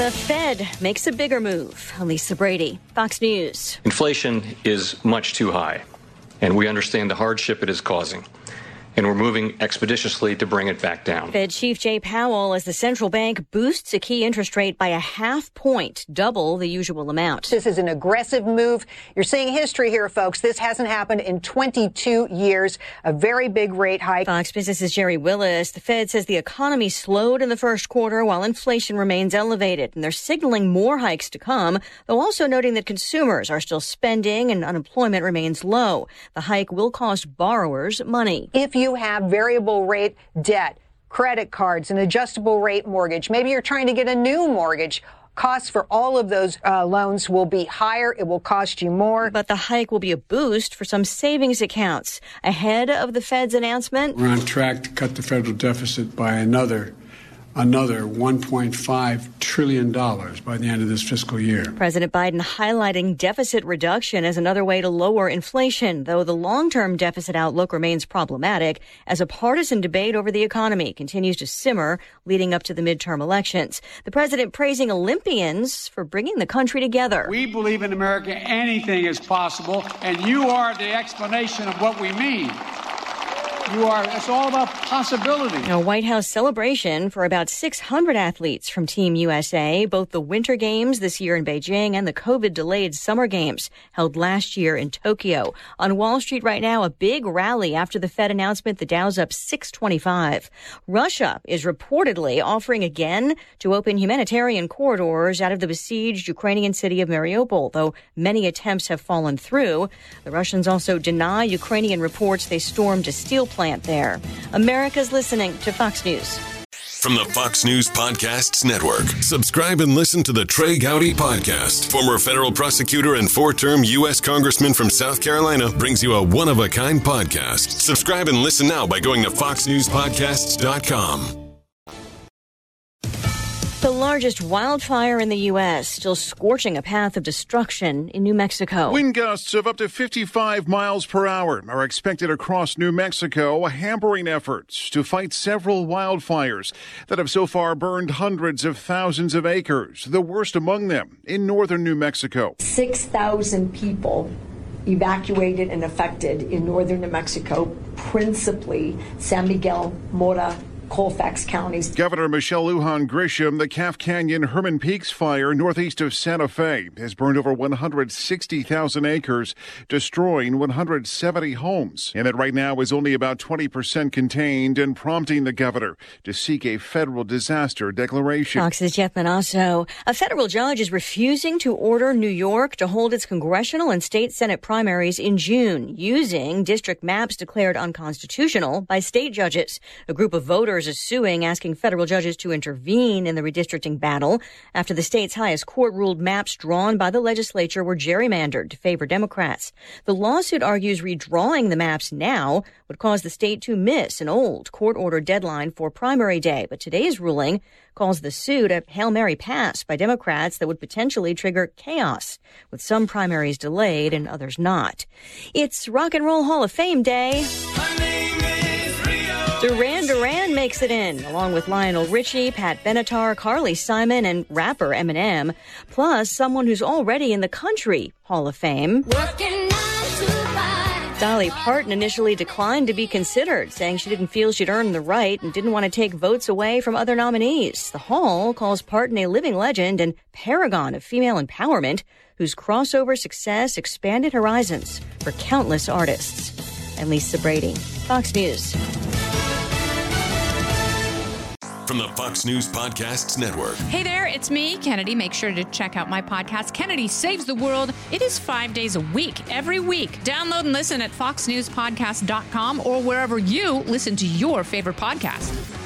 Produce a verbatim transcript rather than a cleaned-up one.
The Fed makes a bigger move. Lisa Brady, Fox News. Inflation is much too high, and we understand the hardship it is causing. And we're moving expeditiously to bring it back down. Fed Chief Jay Powell, as the central bank boosts a key interest rate by a half point, double the usual amount. This is an aggressive move. You're seeing history here, folks. This hasn't happened in twenty-two years. A very big rate hike. Fox Business's Jerry Willis. The Fed says the economy slowed in the first quarter while inflation remains elevated. And they're signaling more hikes to come, though also noting that consumers are still spending and unemployment remains low. The hike will cost borrowers money. If you have variable rate debt, credit cards, an adjustable rate mortgage, maybe you're trying to get a new mortgage, costs for all of those uh, loans will be higher. It will cost you more. But the hike will be a boost for some savings accounts. Ahead of the Fed's announcement, we're on track to cut the federal deficit by another another one point five trillion dollars by the end of this fiscal year. President Biden highlighting deficit reduction as another way to lower inflation, though the long-term deficit outlook remains problematic as a partisan debate over the economy continues to simmer leading up to the midterm elections. The president praising Olympians for bringing the country together. We believe in America anything is possible, and you are the explanation of what we mean. You are. It's all about possibility. A White House celebration for about six hundred athletes from Team U S A, both the Winter Games this year in Beijing and the COVID-delayed Summer Games held last year in Tokyo. On Wall Street right now, a big rally after the Fed announcement the Dow's up six twenty-five. Russia is reportedly offering again to open humanitarian corridors out of the besieged Ukrainian city of Mariupol, though many attempts have fallen through. The Russians also deny Ukrainian reports they stormed a steel plant there. America's listening to Fox News. From the Fox News Podcasts Network, subscribe and listen to the Trey Gowdy Podcast. Former federal prosecutor and four-term U S congressman from South Carolina brings you a one-of-a-kind podcast. Subscribe and listen now by going to fox news podcasts dot com. The largest wildfire in the U S still scorching a path of destruction in New Mexico. Wind gusts of up to fifty-five miles per hour are expected across New Mexico, hampering efforts to fight several wildfires that have so far burned hundreds of thousands of acres, the worst among them in northern New Mexico. six thousand people evacuated and affected in northern New Mexico, principally San Miguel, Mora, Colfax counties. Governor Michelle Lujan Grisham, the Calf Canyon Herman Peaks fire northeast of Santa Fe has burned over one hundred sixty thousand acres, destroying one hundred seventy homes. And it right now is only about twenty percent contained and prompting the governor to seek a federal disaster declaration. Fox's Jeff Manasso. A federal judge is refusing to order New York to hold its congressional and state Senate primaries in June, using district maps declared unconstitutional by state judges. A group of voters is suing, asking federal judges to intervene in the redistricting battle after the state's highest court ruled maps drawn by the legislature were gerrymandered to favor Democrats. The lawsuit argues redrawing the maps now would cause the state to miss an old court-ordered deadline for primary day, but today's ruling calls the suit a Hail Mary pass by Democrats that would potentially trigger chaos, with some primaries delayed and others not. It's Rock and Roll Hall of Fame Day. Duran Duran makes it in, along with Lionel Richie, Pat Benatar, Carly Simon, and rapper Eminem, plus someone who's already in the Country Hall of Fame. Dolly Parton initially declined to be considered, saying she didn't feel she'd earned the right and didn't want to take votes away from other nominees. The Hall calls Parton a living legend and paragon of female empowerment, whose crossover success expanded horizons for countless artists. I'm Lisa Brady, Fox News. From the Fox News Podcasts Network. Hey there, it's me, Kennedy. Make sure to check out my podcast, Kennedy Saves the World. It is five days a week, every week. Download and listen at fox news podcast dot com or wherever you listen to your favorite podcast.